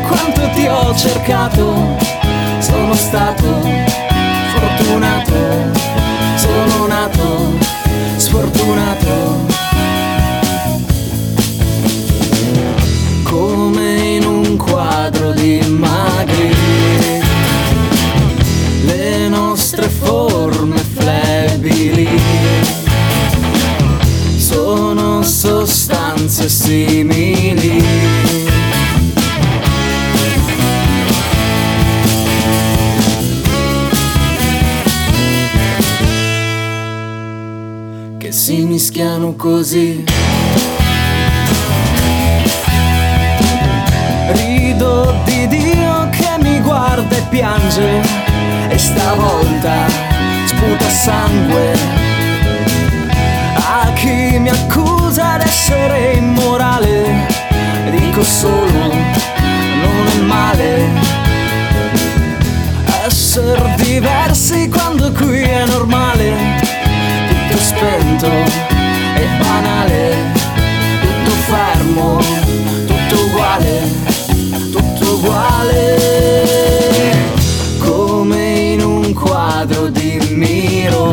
quanto ti ho cercato. Sono stato fortunato, sono nato sfortunato. Come in un quadro di Magritte, le nostre forme flebili sono sostanze simili. Che si mischiano così. Rido di Dio che mi guarda e piange, e stavolta sputa sangue. A chi mi accusa d'essere immorale, dico solo non è male essere diversi quando qui è normale. Tutto spento e banale, tutto fermo, tutto uguale, tutto uguale. Come in un quadro di Miro,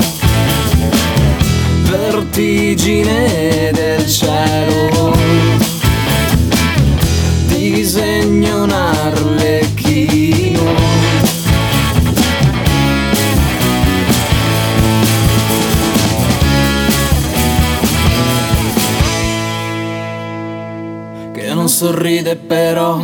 vertigine del cielo, disegno un arlecchino. Che non sorride però.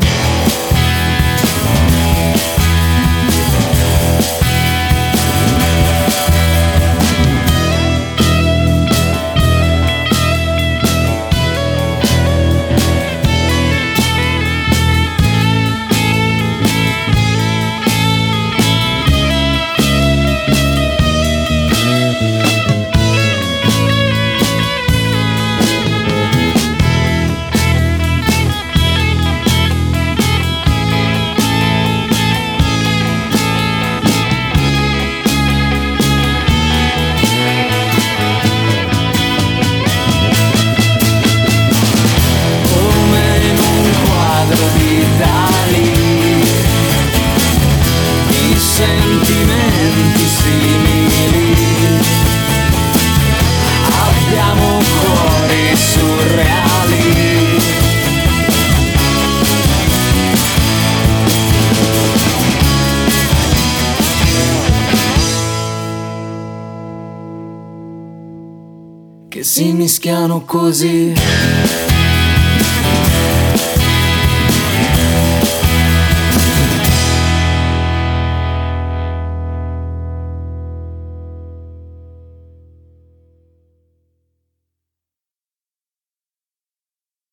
Sentimenti simili, abbiamo cuori surreali. Che si mischiano così.